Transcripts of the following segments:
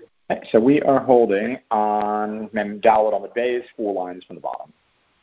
Okay, so we are holding on Mem Dalet on the base, 4 lines from the bottom.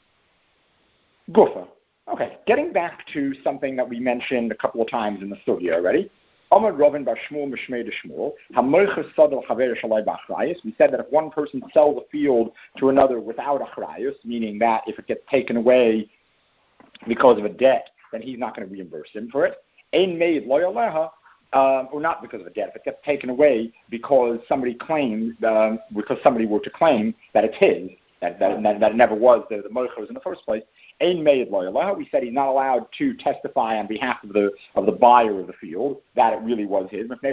Gufa. Okay, getting back to something that we mentioned a couple of times in the studio already. Amar Ravin bar Shmuel Mishmei de Shmuel. HaMoiches Sadal Chaver Shalai B'Achrayus. We said that if one person sells a field to another without Achrayus, meaning that if it gets taken away because of a debt, then he's not going to reimburse him for it. Ein Meid Lo Yaleha. Or not because of a debt, if it gets taken away because somebody claims, because somebody were to claim that it's his, that it never was the moichos in the first place. Ein meid lo yaleha. We said he's not allowed to testify on behalf of the buyer of the field that it really was his. Because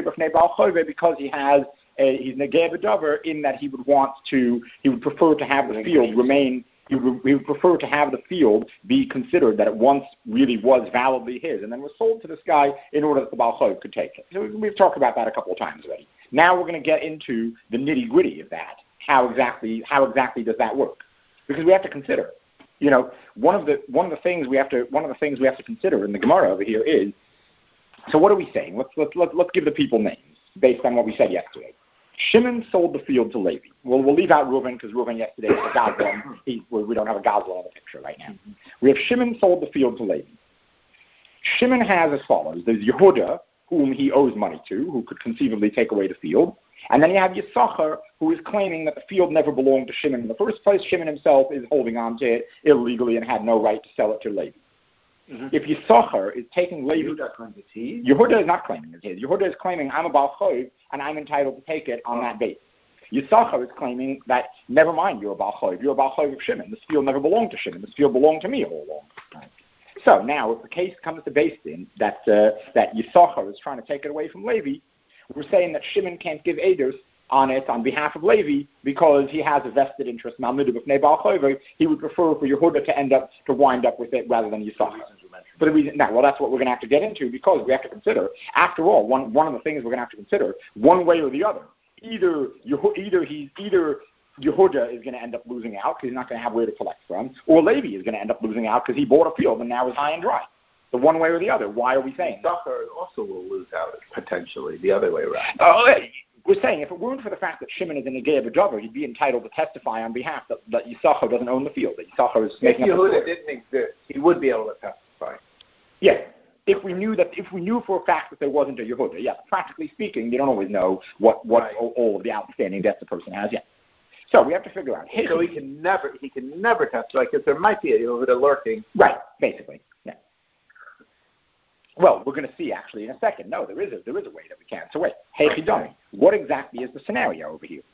he has he's negei b'davar in that he would prefer to have the field remain. He would prefer to have the field be considered that it once really was validly his, and then was sold to this guy in order that the Baal Chayv could take it. So we've talked about that a couple of times already. Now we're going to get into the nitty gritty of that. How exactly does that work? Because we have to consider, one of the things we have to consider in the Gemara over here is. So what are we saying? Let's give the people names based on what we said yesterday. Shimon sold the field to Levi. We'll leave out Reuven because Reuven yesterday was a Gazlan. We don't have a Gazlan in the picture right now. We have Shimon sold the field to Levi. Shimon has as follows. There's Yehuda, whom he owes money to, who could conceivably take away the field. And then you have Yisachar, who is claiming that the field never belonged to Shimon in the first place. Shimon himself is holding on to it illegally and had no right to sell it to Levi. Mm-hmm. If Yisachar is taking Levi... Yehuda is not claiming it's his. Yehuda is claiming, I'm a Baal Chayv, and I'm entitled to take it on that basis. Yisachar is claiming that, never mind, you're a Baal Chayv. You're a Baal Chayv of Shimon. This field never belonged to Shimon. This field belonged to me all along. Right. So now, if the case comes to Beis Din that Yisachar is trying to take it away from Levi, we're saying that Shimon can't give edus on it on behalf of Levi because he has a vested interest. He would prefer for Yehuda to wind up with it rather than Yisachar. For the reason, that's what we're going to have to get into because we have to consider. After all, one of the things we're going to have to consider, one way or the other, either Yehuda is going to end up losing out because he's not going to have where to collect from, or Levi is going to end up losing out because he bought a field and now is high and dry. So one way or the other. Why are we saying? Yisachar also will lose out potentially the other way around. We're saying if it weren't for the fact that Shimon is in a Negei B'davar, he'd be entitled to testify on behalf that Yisachar doesn't own the field. That Yisachar is making up the story. If Yehuda didn't exist, he would be able to testify. Yeah. If we knew for a fact that there wasn't a Yehuda, yeah. Practically speaking, you don't always know what right. all of the outstanding debts the person has yet. So we have to figure out. So he can never testify because there might be a Yehuda lurking. Right. Basically. Yeah. Well, we're going to see actually in a second. No, there is a way that we can. So wait, Heichidami, what exactly is the scenario over here?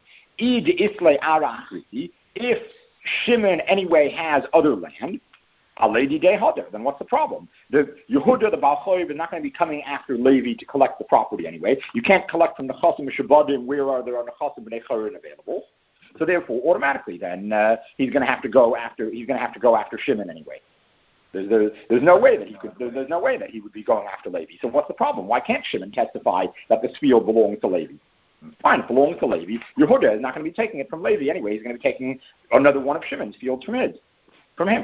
If Shimon anyway has other land, then what's the problem? The Yehuda, the Baal Chayv, is not going to be coming after Levi to collect the property anyway. You can't collect from the Chasim Shabadim where there are the Chasim B'nei Chorin available. So therefore, automatically, then he's going to have to go after Shimon anyway. There's no way that he could. There's no way that he would be going after Levi. So what's the problem? Why can't Shimon testify that this field belongs to Levi? Fine, it belongs to Levi. Yehuda is not going to be taking it from Levi anyway. He's going to be taking another one of Shimon's fields from him.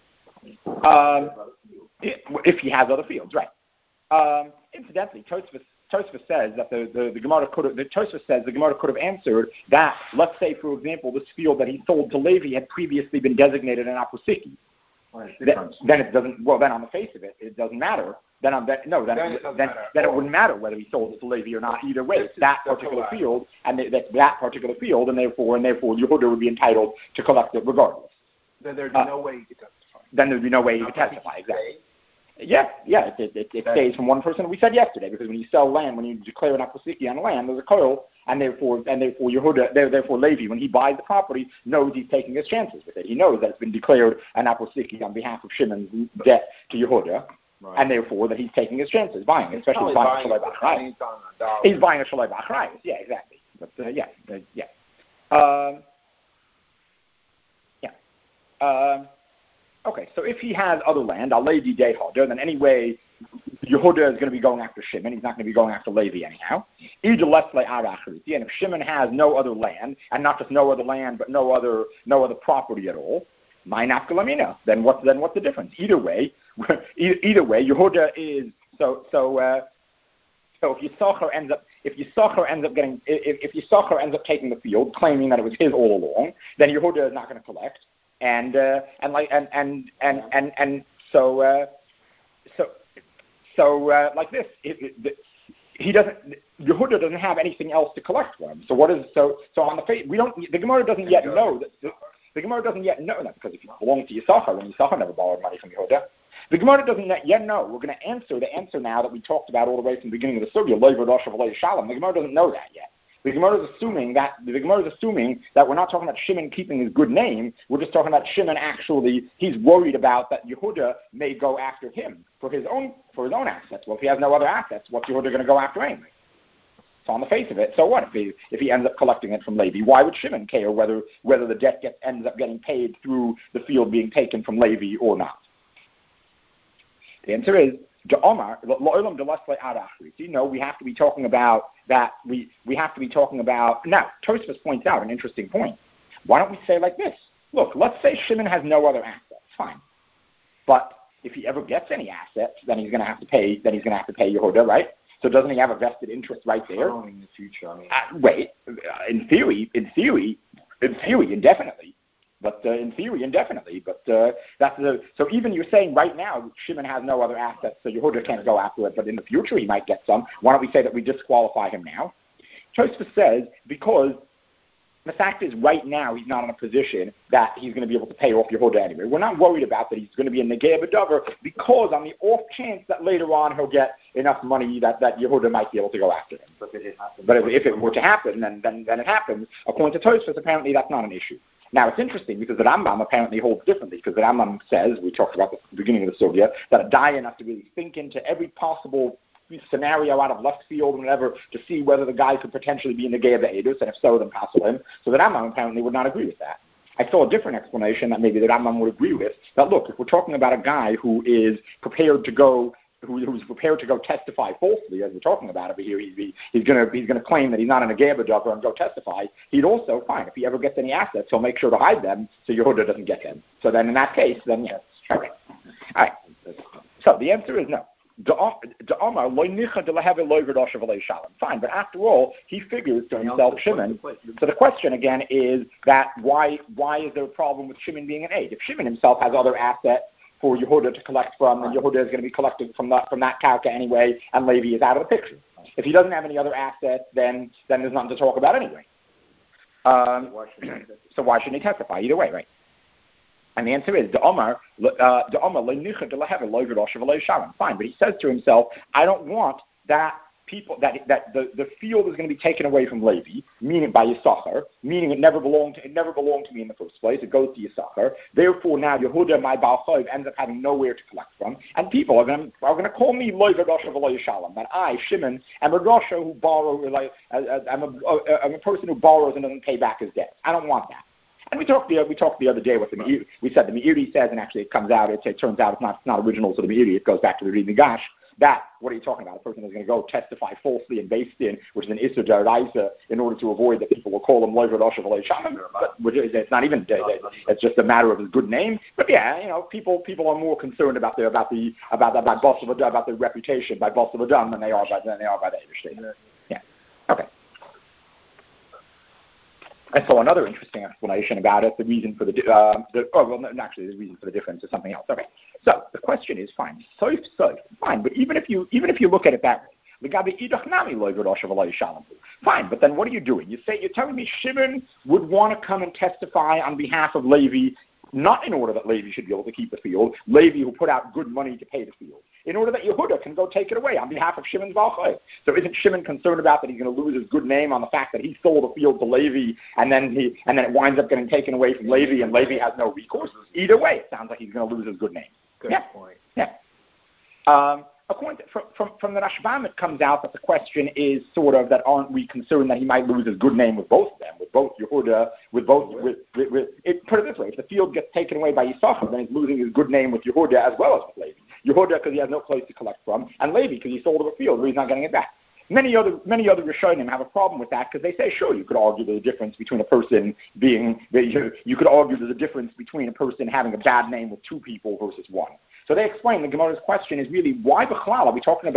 If he has other fields, right? Incidentally, Tosfos says that the Gemara could have answered that. Let's say, for example, this field that he sold to Levi had previously been designated an apusiki. Then it doesn't. Well, then on the face of it, it doesn't matter. Then it wouldn't matter whether he sold it to Levi or not. Either way, it's that particular field, and that particular field, and therefore Yehuda would be entitled to collect it regardless. Then there'd be no way he could testify. Then there'd be no way he could testify. Exactly. Yeah. It stays from one person. We said yesterday because when you sell land, when you declare an apusiki on land, there's a koil, and therefore Yehuda, therefore Levi, when he buys the property, knows he's taking his chances with it. He knows that it's been declared an apusiki on behalf of Shimon's debt to Yehuda, right. And therefore that he's taking his chances buying it, especially buying a shalei b'achrayus. He's buying a shalei b'achrayus. Yeah, exactly. But okay, so if he has other land, Levi Dehoda, then anyway, Yehuda is going to be going after Shimon. He's not going to be going after Levi anyhow. And if Shimon has no other land, and not just no other land, but no other property at all, then what's the difference? Either way, Yehuda is so if Yisachar ends up, if Yisachar ends up getting, if Yisachar ends up taking the field, claiming that it was his all along, then Yehuda is not going to collect, so like this, he doesn't. Yehuda doesn't have anything else to collect from. So what is so on the face? We don't. The Gemara doesn't yet know that. The Gemara doesn't yet know that because if you belong to Yisachar, then Yisachar never borrowed money from Yehuda. The Gemara doesn't yet know. We're going to answer the answer now that we talked about all the way from the beginning of the sugya. Loy v'rosh v'loy shalom. The Gemara doesn't know that yet. The Gemara is assuming that we're not talking about Shimon keeping his good name. We're just talking about Shimon actually. He's worried about that Yehuda may go after him for his own assets. Well, if he has no other assets, what's Yehuda going to go after anyway? So on the face of it, so what if he ends up collecting it from Levi? Why would Shimon care whether the debt ends up getting paid through the field being taken from Levi or not? The answer is no. We have to be talking about that. We have to be talking about now. Tosfos points out an interesting point. Why don't we say like this? Look, let's say Shimon has no other assets. Fine, but if he ever gets any assets, then he's going to have to pay. Then he's going to have to pay Yehuda, right? So doesn't he have a vested interest right there? In the future, I mean. In theory, indefinitely. But that's so even you're saying right now Shimon has no other assets, so Yehuda can't go after it. But in the future he might get some. Why don't we say that we disqualify him now? Tosfos says because the fact is right now he's not in a position that he's going to be able to pay off Yehuda anyway. We're not worried about that he's going to be a negei b'davar because on the off chance that later on he'll get enough money that Yehuda might be able to go after him. But if it were to happen, then it happens. According to Tosfos, apparently that's not an issue. Now, it's interesting because the Rambam apparently holds differently because the Rambam says, we talked about this at the beginning of the sugya, that a dayan has to really think into every possible scenario out of left field and whatever to see whether the guy could potentially be in the gay of the Edus, and if so, then passel him. So the Rambam apparently would not agree with that. I saw a different explanation that maybe the Rambam would agree with, that look, if we're talking about a guy who is prepared to go who's prepared to go testify falsely, as we're talking about over here, he's going to claim that he's not in a gay b'davar and go testify. He'd also, fine, if he ever gets any assets, he'll make sure to hide them so Yehuda doesn't get them. So then in that case, then yes. Okay. All right. So the answer is no. Fine, but after all, he figures to himself, Shimon. So the question again is that why is there a problem with Shimon being an aid? If Shimon himself has other assets for Yehuda to collect from, and Yehuda is going to be collecting from that karka anyway, and Levi is out of the picture. If he doesn't have any other assets, then there's nothing to talk about anyway. So why shouldn't he testify? Either way, right? And the answer is, fine, but he says to himself, I don't want that the field is going to be taken away from Levi, meaning by Yisachar, meaning it never belonged to me in the first place. It goes to Yisachar. Therefore, now Yehuda, my Baal Chayv, ends up having nowhere to collect from, and people are going to call me Loy V'Rosha V'Loy Shalom. That I, Shimon, am a Rosha who borrows, I'm a person who borrows and doesn't pay back his debts. I don't want that. And we talked the other day with the Meiri. We said the Meiri says, and actually it comes out. It turns out it's not original to the Meiri. It goes back to the Ri Migash. That, what are you talking about? A person is going to go testify falsely and based in, which is an Issur D'Oraisa, in order to avoid that people will call him Loy V'Rosha V'Loy Shalom. It's not even, it's just a matter of his good name. But yeah, people are more concerned about the reputation by Boss of Adam than they are by the Eibishter. Yeah. Okay. I saw another interesting explanation about it. The reason for the reason for the difference is something else. Okay, so the question is fine, fine. But even if you look at it that way, fine. But then what are you doing? You're telling me Shimon would want to come and testify on behalf of Levi, not in order that Levi should be able to keep the field. Levi who put out good money to pay the field. In order that Yehuda can go take it away on behalf of Shimon's Baal Chayv. So isn't Shimon concerned about that he's going to lose his good name on the fact that he sold the field to Levi and then it winds up getting taken away from Levi and Levi has no recourse? Either way, it sounds like he's going to lose his good name. Good point. Yeah. According to, from the Rashbam, it comes out that the question is sort of that aren't we concerned that he might lose his good name with both of them, with both Yehuda, with put it this way, if the field gets taken away by Yisachar, then he's losing his good name with Yehuda as well as with Levi. Yehuda because he has no place to collect from, and Levi because he sold him a field where he's not getting it back. Many other Rishonim have a problem with that because they say, sure, you could argue there's a difference between a person you could argue there's a difference between a person having a bad name with two people versus one. So they explain the Gemara's question is really why are we dealing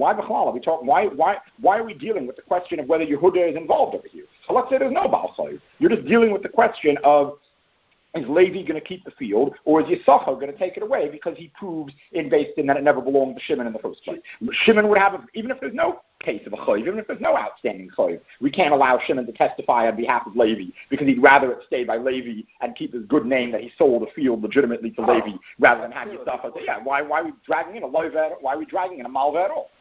with the question of whether Yehuda is involved over here? So let's say there's no Baal Chayv. You're just dealing with the question of is Levi going to keep the field, or is Yisachar going to take it away because he proves in Beis Din that it never belonged to Shimon in the first place? Shimon would have, even if there's no case of a chayv, even if there's no outstanding chayv, we can't allow Shimon to testify on behalf of Levi because he'd rather it stay by Levi and keep his good name that he sold the field legitimately to Levi rather than have Yisachar say, why are we dragging in a loiver? Why are we dragging in a malver at all?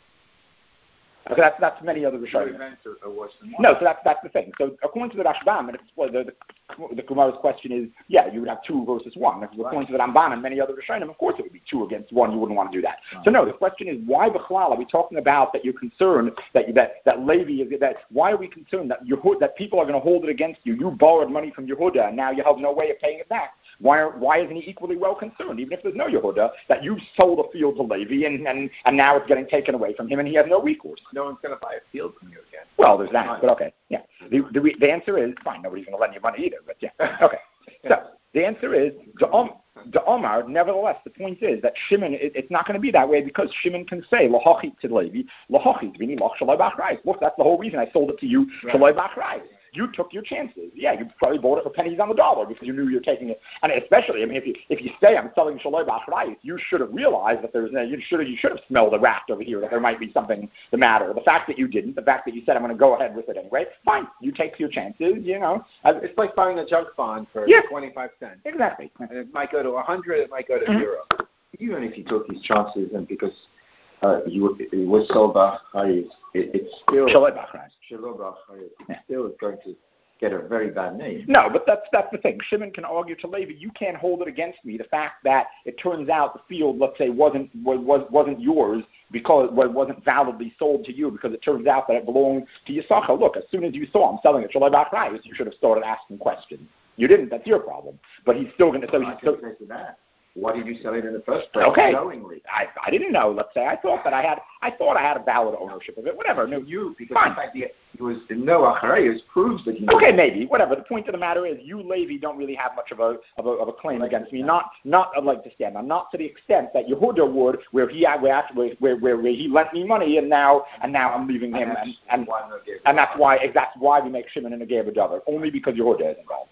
Okay, that's many other Rishonim. No, so that's the thing. So according to the Rashbam, and the Gemara's question is, you would have 2 versus 1. According to the Ramban and many other Rishonim, of course it would be 2 against 1. You wouldn't want to do that. So no, the question is, why B'chlal are we talking about that you're concerned that Levi is that? Why are we concerned that that people are going to hold it against you? You borrowed money from Yehuda and now you have no way of paying it back. Why isn't he equally well concerned, even if there's no Yehuda, that you sold a field to Levi and now it's getting taken away from him and he has no recourse? No one's going to buy a field from you again. Well, there's that, but okay, yeah. The answer is, fine, nobody's going to lend you money either, but yeah, okay. So the answer is, the Omar, nevertheless, the point is that Shimon, it's not going to be that way because Shimon can say, L'hochi to Levi, L'hochi, v'ni loch shaloi b'achrayis. Look, that's the whole reason I sold it to you, shaloi b'achrayis. You took your chances. Yeah, you probably bought it for pennies on the dollar because you knew you were taking it. And especially, if you say I'm selling shaloi b'achrayis, you should have realized that you should have smelled a rat over here, that there might be something the matter. The fact that you didn't, the fact that you said I'm going to go ahead with it anyway, fine. You take your chances, It's like buying a junk bond for 25 cents. Exactly. And it might go to 100, it might go to 0. Even if you took these chances and because it was sold b'achrayis, it's still shaloi b'achrayis. It's still going to get a very bad name. No, but that's the thing. Shimon can argue to Levi, you can't hold it against me. The fact that it turns out the field, let's say, wasn't yours because it wasn't validly sold to you because it turns out that it belonged to Yisachar. Look, as soon as you saw him selling it shaloi b'achrayis, you should have started asking questions. You didn't. That's your problem. But he's still going to. I can say to that. Why did you sell it in the first place? Okay. Knowingly? I didn't know. Let's say I thought I had a valid ownership of it. Whatever. No, because the fact that it was no achrayus proves that you. Okay, maybe whatever. The point of the matter is, you Levi don't really have much of a claim against me. Not I'd like to stand on. Not to the extent that Yehuda would, where he lent me money and now I'm leaving him and that's why we make Shimon and a Geba Dover, only because Yehuda is involved.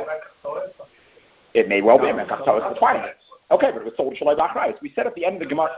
It may well be. Okay, but it was sold shaloi b'achrayis. We said at the end of the Gemara.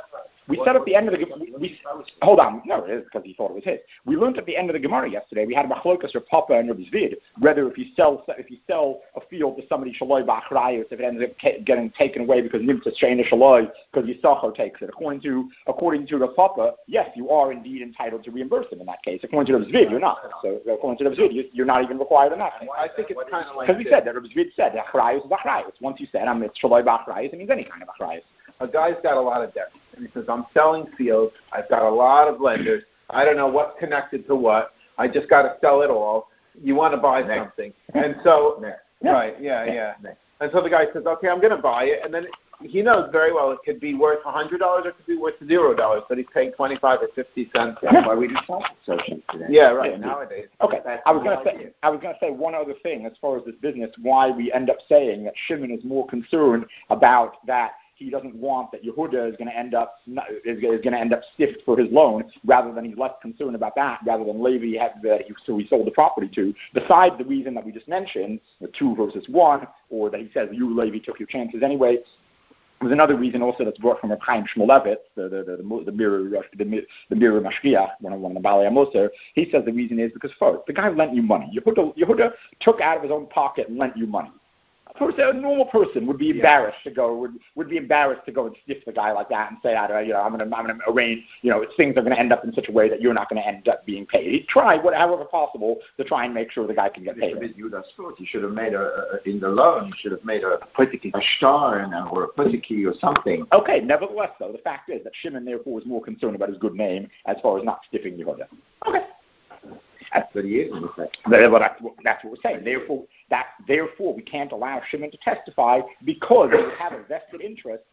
Hold on. No, it is because he thought it was his. We learned at the end of the Gemara yesterday. We had machlokas or Papa and Rabbi Zvid whether if you sell a field to somebody shaloi b'achrayis, if it ends up getting taken away because nimtzah sheina shaloi because Yisachar takes it. According to the Papa, yes, you are indeed entitled to reimburse him in that case. According to Rabbi Zvid, you're not. So according to Rabbi Zvid, you're not even required in that case. I think it's kind of like because we said that Rabbi Zvid said achrayis is achrayis. Once you said it's shaloi b'achrayis, it means any kind of achrayis. A guy's got a lot of debt. And he says, I'm selling fields. I've got a lot of lenders. I don't know what's connected to what. I just got to sell it all. You want to buy something. And so, right, yeah. And so the guy says, okay, I'm going to buy it. And then he knows very well it could be worth $100 or it could be worth $0, but he's paying 25 or 50 cents. That's why we do self-assertion today. Yeah, right, nowadays. Okay, I was going to say one other thing as far as this business, why we end up saying that Shimon is more concerned about that he doesn't want that Yehuda is going to end up stiffed for his loan, rather than he's less concerned about that, rather than Levi he sold the property to. Besides the reason that we just mentioned, the 2 versus 1, or that he says you Levi took your chances anyway. There's another reason also that's brought from Reb Chaim Shmulevitz, the Mirror Mashgiach, one of the Balei HaMosar. He says the reason is because first, the guy lent you money. Yehuda took out of his own pocket and lent you money. A normal person would be embarrassed to go and stiff the guy like that and say, I'm going to arrange, things are going to end up in such a way that you're not going to end up being paid. He'd try however possible to try and make sure the guy can get paid. You should have made in the loan. You should have made a star or a putiki or something. Okay, nevertheless, though, the fact is that Shimon therefore was more concerned about his good name as far as not stiffing Yehuda. Okay. But he is, in effect. That's what we're saying. Therefore, we can't allow Shimon to testify because he would have a vested interest in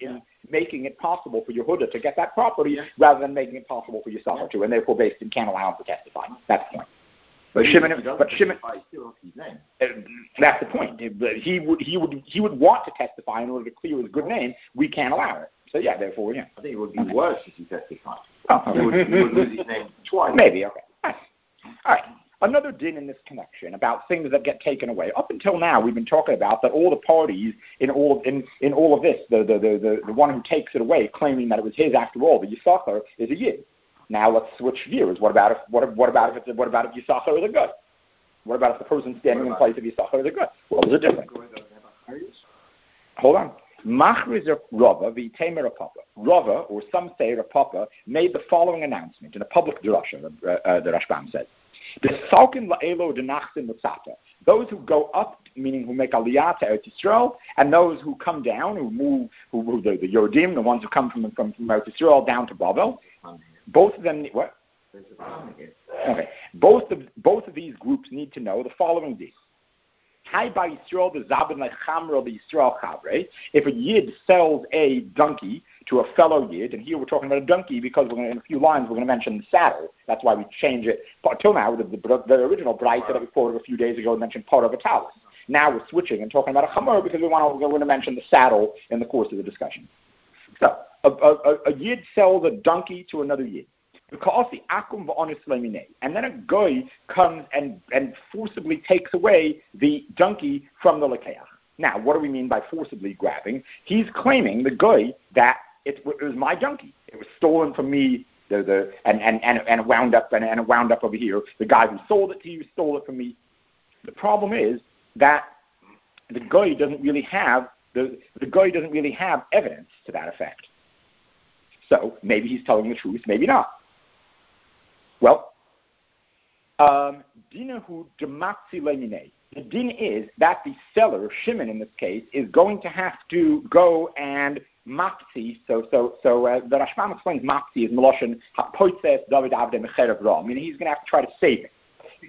making it possible for Yehuda to get that property rather than making it possible for Yisachar to, and therefore Beis Din can't allow him to testify. That's the point. But Shimon, that's the point. He would want to testify in order to clear his good name. We can't allow it. So yeah, therefore, yeah. I think it would be worse if he testified. Oh, he would lose his name twice. Maybe, okay. All right. Another din in this connection about things that get taken away. Up until now, we've been talking about that all the parties in all of this, the one who takes it away, claiming that it was his after all, the Yisachar, is a Yid. Now let's switch gears. What about if Yisachar is a good? What about if the person standing in place of Yisachar is a good? Well, there's a difference. Hold on. Machrizer Rava v'Tamer Papa. Rava, or some say Papa, made the following announcement in a public drasha. The Rashbam says, "The Salkin la'elo denachsin l'tzata." Those who go up, meaning who make aliyah to Eretz Yisrael, and those who come down, who move the Yodim, the ones who come from Eretz Yisrael down to Babel. Both of them. What? Okay. Both of these groups need to know the following things. If a Yid sells a donkey to a fellow Yid, and here we're talking about a donkey because in a few lines we're going to mention the saddle. That's why we change it. Until now, the original Braita that we quoted a few days ago mentioned part of a talus. Now we're switching and talking about a chamor because we're going to mention the saddle in the course of the discussion. So a Yid sells a donkey to another Yid. And then a goy comes and forcibly takes away the donkey from the lekeach. Now, what do we mean by forcibly grabbing? He's claiming, the goy, that it was my donkey. It was stolen from me, and it wound up over here. The guy who sold it to you stole it from me. The problem is that the goy doesn't really have evidence to that effect. So maybe he's telling the truth, maybe not. Well, dinahu dematzi leminei. The din is that the seller, Shimon in this case, is going to have to go and matzi. So the Rashbam explains matzi is meloshen hapoitses David avde mecherev ra. Meaning he's going to have to try to save it.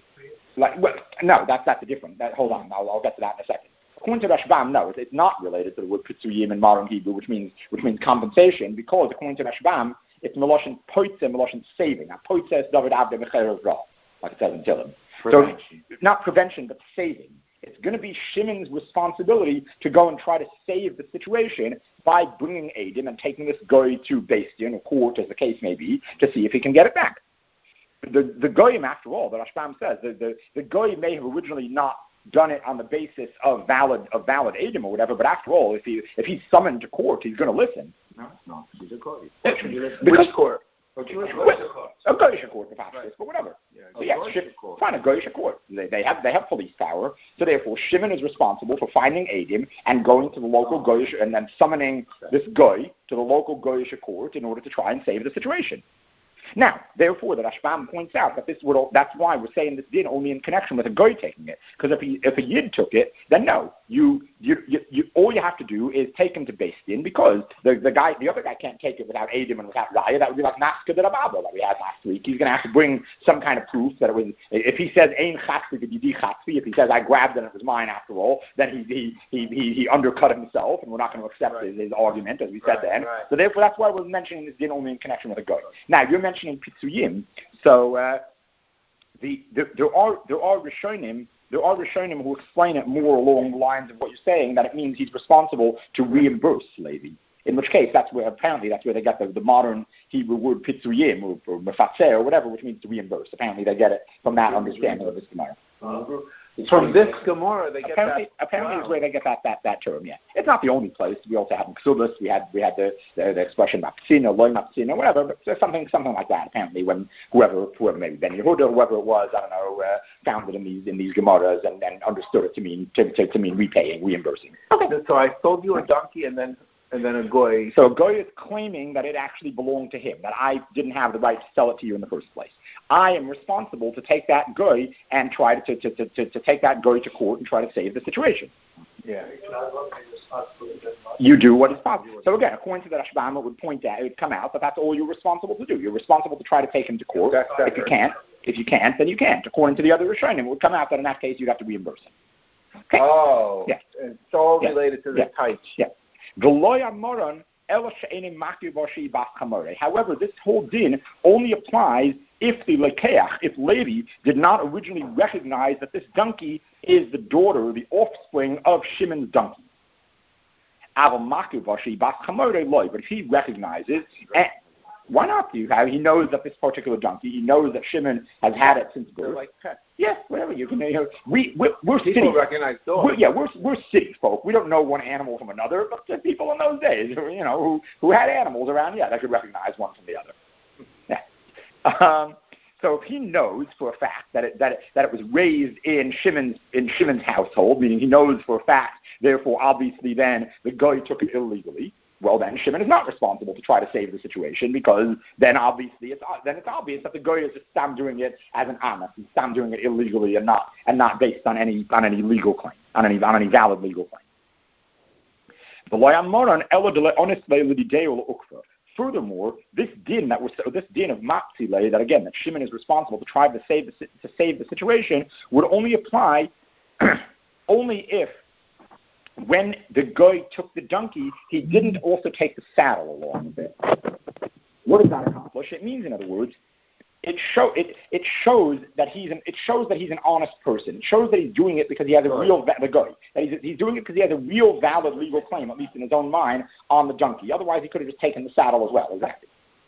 No, that's a different. Hold on, I'll get to that in a second. According to Rashbam, no, it's not related to the word pitzuyim in modern Hebrew, which means compensation, because according to Rashbam, it's meloshen poitze, meloshen saving. Now, poitze David avde mecherev ra, like it says in Tehillim. So not prevention, but saving. It's going to be Shimon's responsibility to go and try to save the situation by bringing Adim and taking this goy to Beis Din, or court, as the case may be, to see if he can get it back. The goyim, after all, the Rashbam says, the goy may have originally not done it on the basis of valid Adim or whatever, but after all, if he's summoned to court, he's going to listen. No, it's not. He's a goy. Which court? A goyish court, but whatever. Yeah, so fine, a goyish court. They have police power, so therefore Shimon is responsible for finding Adim and going to the local goyish and then summoning this goy to the local goyish court in order to try and save the situation. Now, therefore, the Rashbam points out that that's why we're saying this din only in connection with a goy taking it. Because if a yid took it, then no, you all you have to do is take him to Beis Din, because the other guy can't take it without Adim and without Raya. That would be like Naska de Rababa that we had last week. He's going to have to bring some kind of proof that it was. If he says Ein Chatzvi B'Yidi Chatzvi, if he says I grabbed it and it was mine after all, then he undercut himself, and we're not going to accept his argument, as we said then. Right. So therefore, that's why we're mentioning this din only in connection with a goy. Now, you're mentioning Pitzuyim, so there are Rishonim who explain it more along the lines of what you're saying, that it means he's responsible to reimburse Levi. In which case, that's where they get the modern Hebrew word Pitzuyim or mefatzeh or whatever, which means to reimburse. Apparently, they get it from that understanding of this Gemara. From this Gemara, they get that. Apparently, is where they get that term. Yeah, it's not the only place. We also have in Ksubas. We had the expression mapsina, loy mapsina, whatever. But there's something like that. Apparently, when whoever maybe Ben Yehuda, whoever it was, I don't know, found it in these Gemaras and understood it to mean repaying, reimbursing. Okay. So I sold you a donkey and then a goy. So a goy is claiming that it actually belonged to him, that I didn't have the right to sell it to you in the first place. I am responsible to take that goy and try to take that goy to court and try to save the situation. Yeah. You do what is possible. So again, according to the Rashbam, it would come out that that's all you're responsible to do. You're responsible to try to take him to court. If you can't, then you can't. According to the other Rishonim, it would come out that in that case you'd have to reimburse him. Okay? Oh. Yeah. It's all related to the type. Yeah. V'lo yamoron However, this whole din only applies if the lekeach, if Levi did not originally recognize that this donkey is the daughter, the offspring of Shimon's donkey. But if he recognizes, why not? He knows that this particular donkey, he knows that Shimon has had it since birth. Like pets. Yeah, whatever you can. We're city. People recognize dogs. We're city folk. We don't know one animal from another, but the people in those days, who had animals around, they could recognize one from the other. Yeah. So if he knows for a fact that it was raised in Shimon's household, meaning he knows for a fact, therefore obviously then the guy took it illegally. Well, then Shimon is not responsible to try to save the situation, because then obviously it's obvious that the guy is just doing it as an honest, he's doing it illegally and not based on any legal claim, on any valid legal claim. Furthermore, this din of Matzile, that again that Shimon is responsible to try to save the situation, would only apply only if, when the guy took the donkey, he didn't also take the saddle along with it. What does that accomplish? It means, in other words, it shows that he's an honest person. It shows that he's doing it because he has he's doing it because he has a real valid legal claim, at least in his own mind, on the donkey. Otherwise, he could have just taken the saddle as well. Exactly.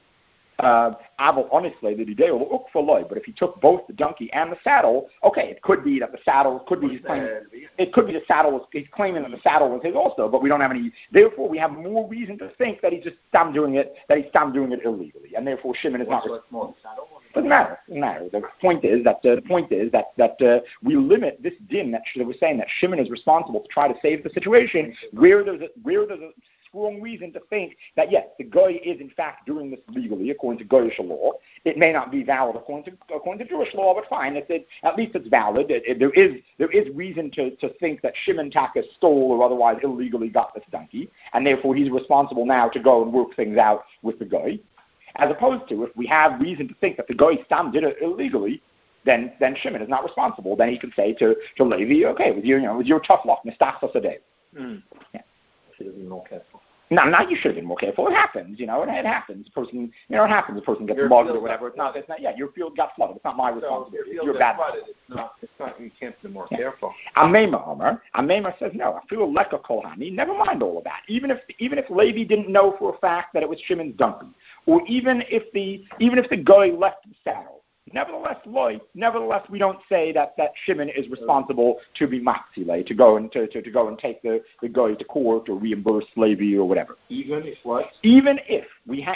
Honestly, but if he took both the donkey and the saddle, okay, it could be that the saddle could be his claim. It could be the saddle he's claiming that the saddle was his also, but we don't have any. Therefore, we have more reason to think that he's just stopped doing it illegally, and therefore Shimon is not. Doesn't matter. The point is that we limit this din that we're saying that Shimon is responsible to try to save the situation where there's a strong reason to think that yes, the guy is in fact doing this legally according to Goyish law. It may not be valid according to Jewish law, but fine. At least it's valid. There is reason to think that Shimon Taka stole or otherwise illegally got this donkey, and therefore he's responsible now to go and work things out with the guy. As opposed to, if we have reason to think that the guy Stam did it illegally, then Shimon is not responsible. Then he can say to Levi, okay, with your tough luck, Mistachas Sadeh. Yeah. Should have been more careful. No, you should have been more careful. It happens, it happens. The person gets mugged or whatever. It's not. Your field got flooded. It's not my responsibility. You're bad. It's not. You can't be more careful. Amema says no. I feel like a kolhani. Never mind all of that. Even if Levi didn't know for a fact that it was Shimon's donkey, or even if the guy left the saddle. Nevertheless, we don't say that Shimon is responsible to be matzile, to go and take the guy to court or reimburse Levi or whatever. Even if what? Even if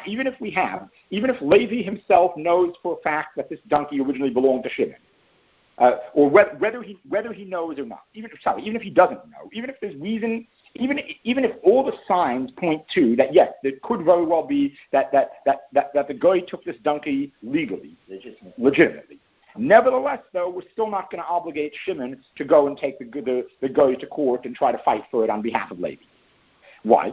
Levi himself knows for a fact that this donkey originally belonged to Shimon, or whether he knows or not. Even if he doesn't know, even if there's reason. Even if all the signs point to that, yes, it could very well be that the guy took this donkey legally, legitimately. Nevertheless, though, we're still not going to obligate Shimon to go and take the guy to court and try to fight for it on behalf of Levi. Why?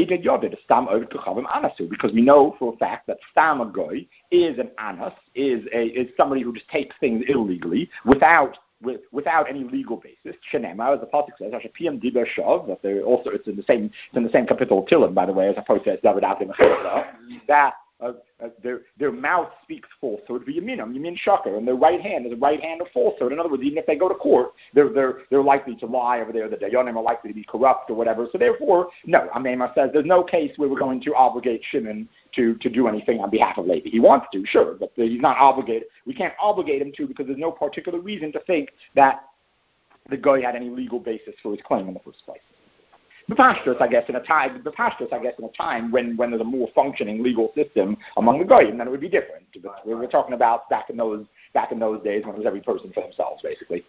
Because we know for a fact that Stam guy is an anas, is somebody who just takes things illegally without any legal basis. Shenema, as the pasuk says, Hashapiyam Diber Shav, that it's in the same capital of Tillim, by the way, as opposed to David Abdim that their mouth speaks falsehood, Yamin Shakar, and their right hand is a right hand of falsehood. In other words, even if they go to court, they're likely to lie over there. The Dayanim are likely to be corrupt or whatever. So therefore, no, Amema says there's no case where we're going to obligate Shimon to do anything on behalf of Levi. He wants to, sure, but he's not obligated. We can't obligate him to because there's no particular reason to think that the guy had any legal basis for his claim in the first place. The pastors, I guess, in a time when there's a more functioning legal system among the goyim, then it would be different. But we're talking about back in those days when it was every person for themselves, basically.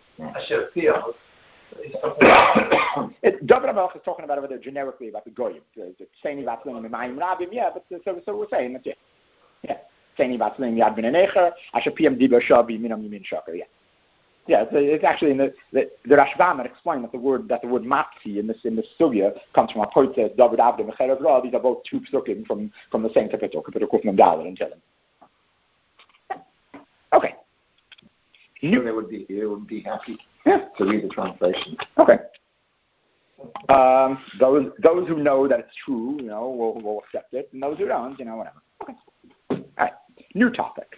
David Amelch is talking about over there generically about the goyim. Saying about Slim and Mayim Rabim, yeah, but so we're saying that's it. Yeah, saying about Slim Yad Ben Enecher, Ashapiyam Diba Shabi Minam Yimin Shakar, yeah. Yeah, it's actually in the Rashbam that explained that the word matzi in this sugya comes from a poet says David Avdim Mecherev Ra. These are both two psukim from the same capital Kufnam Dalet and Tillim. Okay. Sure, they would be happy to read the translation. Okay. Those who know that it's true, will accept it, and those who don't, whatever. Okay. All right. New topic.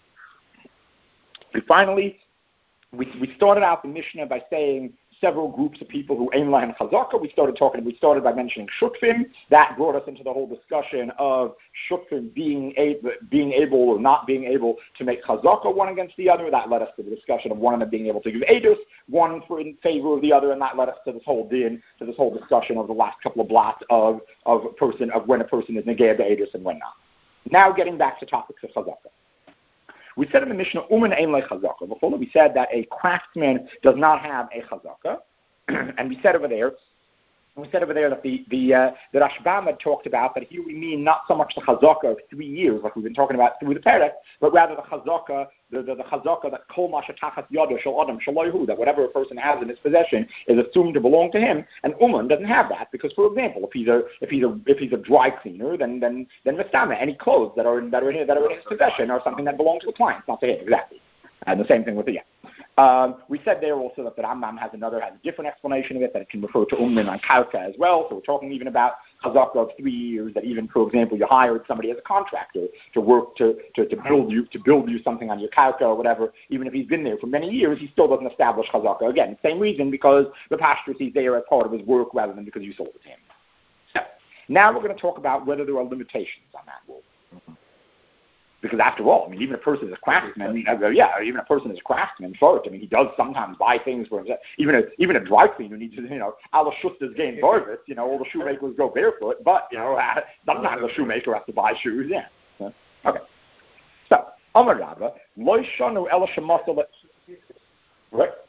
We started out the Mishnah by saying several groups of people who aim lahem chazaka. We started by mentioning shutfim. That brought us into the whole discussion of shutfim being able or not being able to make chazaka one against the other. That led us to the discussion of one of them being able to give edus, one in favor of the other, and that led us to this whole discussion of the last couple of blocks of when a person is negay edus and when not. Now getting back to topics of chazaka. We said in the Mishnah, Uman ein le chazaka. Before we said that a craftsman does not have a chazaka, and we said over there that the Rashbam had talked about that here we mean not so much the chazaka of 3 years, like we've been talking about through the Perek, but rather the chazaka that kol ma shetachas yado shel adam shelo that whatever a person has in his possession is assumed to belong to him. And Uman doesn't have that because, for example, if he's a dry cleaner, then mistama, any clothes that are in his possession are something that belongs to the client, not to him exactly. And the same thing with the we said there also that the Rambam has a different explanation of it, that it can refer to ummin on kauka as well. So we're talking even about chazaka of 3 years, that even, for example, you hired somebody as a contractor to work to build you something on your kauka or whatever. Even if he's been there for many years, he still doesn't establish chazaka. Again, same reason, because the pastor sees there as part of his work rather than because you sold it to him. So now we're going to talk about whether there are limitations on that rule. Because after all, even a person is a craftsman. Even a person is a craftsman first. he does sometimes buy things for himself. Even a dry cleaner needs to, ala shustas gain barvis. All the shoemakers go barefoot, but sometimes the shoemaker has to buy shoes. Yeah. Okay. So Amar Rabba, lo shanu ela shemasal. What?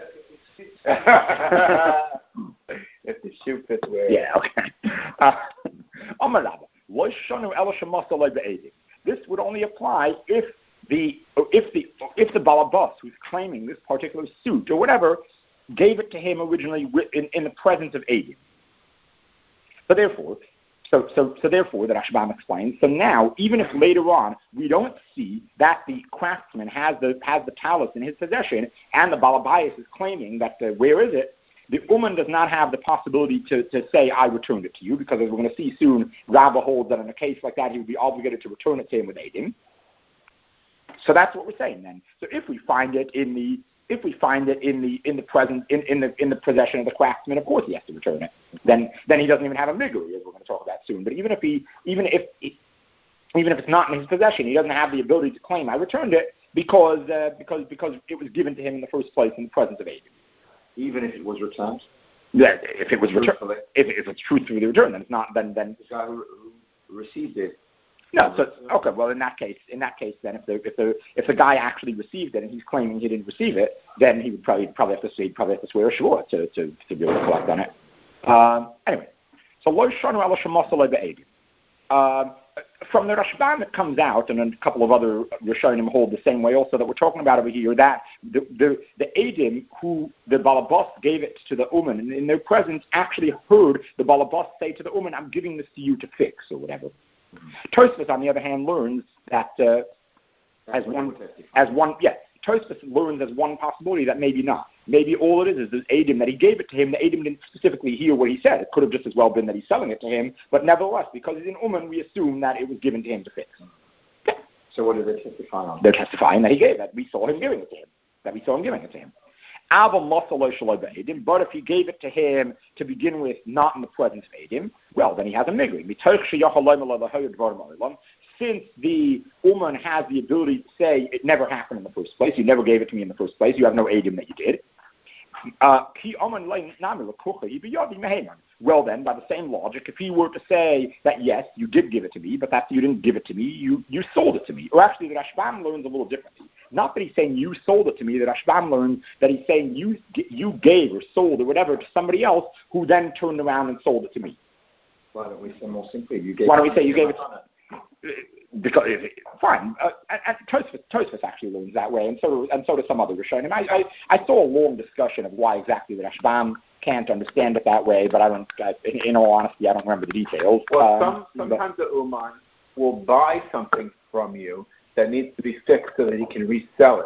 If the shoe fits where. Yeah. Okay. Amar Rabba, lo shanu ela shemasal be'edim. This would only apply if the balabas who's claiming this particular suit or whatever gave it to him originally in the presence of Eidim. So therefore, the Rashbam explains. So now, even if later on we don't see that the craftsman has the talus in his possession and the balabais is claiming that where is it, the Uman does not have the possibility to say, I returned it to you, because as we're going to see soon, Rabbah holds that in a case like that, he would be obligated to return it to him with Eidim. So that's what we're saying then. So if we find it in the possession of the craftsman, of course he has to return it. Then he doesn't even have a migri, as we're going to talk about soon. But even if it's not in his possession, he doesn't have the ability to claim, I returned it, because it was given to him in the first place in the presence of Eidim. Even if it was returned? Yeah, if it was returned, if it's truthfully returned, then it's not. Then the guy who received it. No. So okay. Well, in that case, then if the guy actually received it and he's claiming he didn't receive it, then he would probably have to swear a shvua to be able to collect on it. Anyway, so lo shanu ela shemasal be'edim. From the Rashbam, it comes out, and a couple of other Rishonim hold the same way also, that we're talking about over here, that the Eidim who the Balabas gave it to the Uman, and in their presence actually heard the Balabas say to the Uman, I'm giving this to you to fix, or whatever. Tosfos, on the other hand, learns that Tosfos learns as one possibility that maybe not. Maybe all it is the Eidim that he gave it to him. The Eidim didn't specifically hear what he said. It could have just as well been that he's selling it to him. But nevertheless, because he's in Uman, we assume that it was given to him to fix. Okay. So what did they testify on? They're testifying that he gave it. We saw him giving it to him. But if he gave it to him to begin with, not in the presence of Eidim, well, then he has a migri. Since the Uman has the ability to say it never happened in the first place, you never gave it to me in the first place, you have no Eidim that you did. Well then, by the same logic, if he were to say that yes, you did give it to me, but that you didn't give it to me, you sold it to me. Or actually, the Rashbam learns a little differently. Not that he's saying you sold it to me, the Rashbam learns that he's saying you gave or sold or whatever to somebody else who then turned around and sold it to me. Why don't we say more simply, why don't we say you gave it to me? Because fine, and Tosfos actually learns that way, and so do some other Rishonim. I saw a long discussion of why exactly the Rashbam can't understand it that way, but in all honesty, I don't remember the details. Well, sometimes the Uman will buy something from you that needs to be fixed so that he can resell it.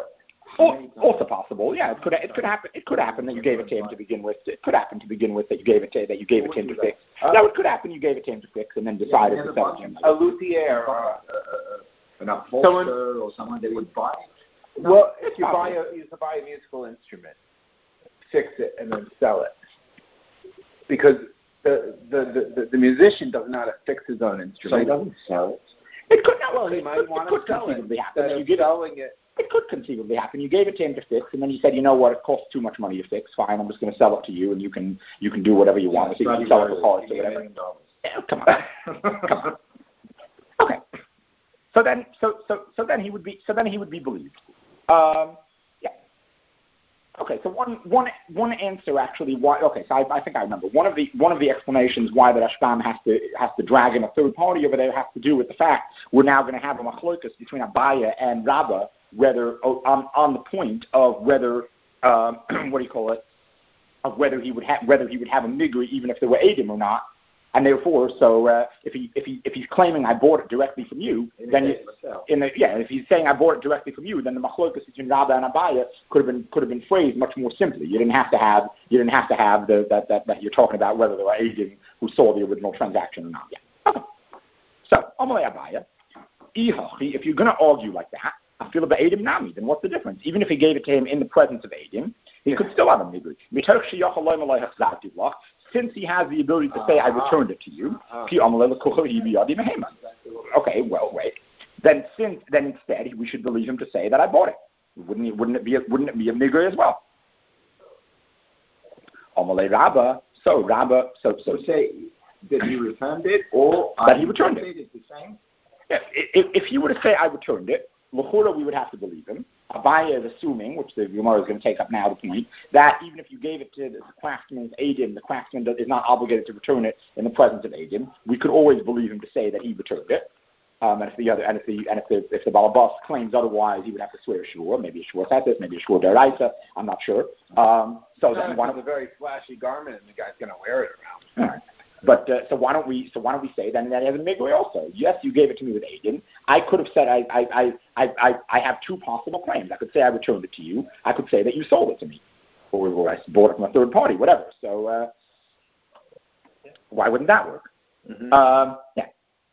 Also possible, yeah. It could happen. It could happen that you gave it to him to begin with. It could happen to begin with that you gave it to him to fix. No, it could happen you gave it to him to fix and then decided to sell it to him. A luthier, an upholsterer, or someone they would buy it. Well, if you buy a musical instrument, fix it and then sell it, because the musician does not affix his own instrument. So he doesn't sell it. It could not. Well, he might want to sell it. It could conceivably happen. You gave it to him to fix, and then he said, "You know what? It costs too much money to fix. Fine, I'm just going to sell it to you, and you can do whatever you want. So you can sell it for parts or whatever." Yeah, come on. Okay. So then he would be believed. Yeah. Okay. So one answer actually. Why? Okay. So I think I remember one of the explanations why the Rashbam has to drag in a third party over there has to do with the fact we're now going to have a machlokas between Abaya and Rabbah, whether on the point of whether what do you call it, of whether he would have a migri even if there were Adim or not. And therefore, so if he's claiming I bought it directly from you, then if he's saying I bought it directly from you, then the machlokas between Rabbah and Abaya could have been phrased much more simply. You didn't have to have that you're talking about whether there were agents who saw the original transaction or not. Yeah. Okay. So Amalei Abaya, if you're going to argue like that, I feel about Adim Nami, then what's the difference? Even if he gave it to him in the presence of Adim, he could still have a migri. Since he has the ability to say, I returned it to you, okay, well, wait. Then instead, we should believe him to say that I bought it. Wouldn't it be a migri as well? So say that he returned it, or that he returned it. It's the same? Yeah, if he were to say I returned it, l'chura we would have to believe him. Abaya is assuming, which the Gemara is going to take up now, the point that even if you gave it to the craftsman's Adim, the craftsman is not obligated to return it in the presence of Adim. We could always believe him to say that he returned it. And if the Balabas claims otherwise, he would have to swear a shur, maybe a shur tatis, maybe a shur deraisa. I'm not sure. So then it's a very flashy garment, and the guy's going to wear it around. All right. But so why don't we say then that he has a migri also? Yes, you gave it to me with Adim. I could have said I have two possible claims. I could say I returned it to you. I could say that you sold it to me, or I bought it from a third party, whatever. So why wouldn't that work? Mm-hmm. Yeah.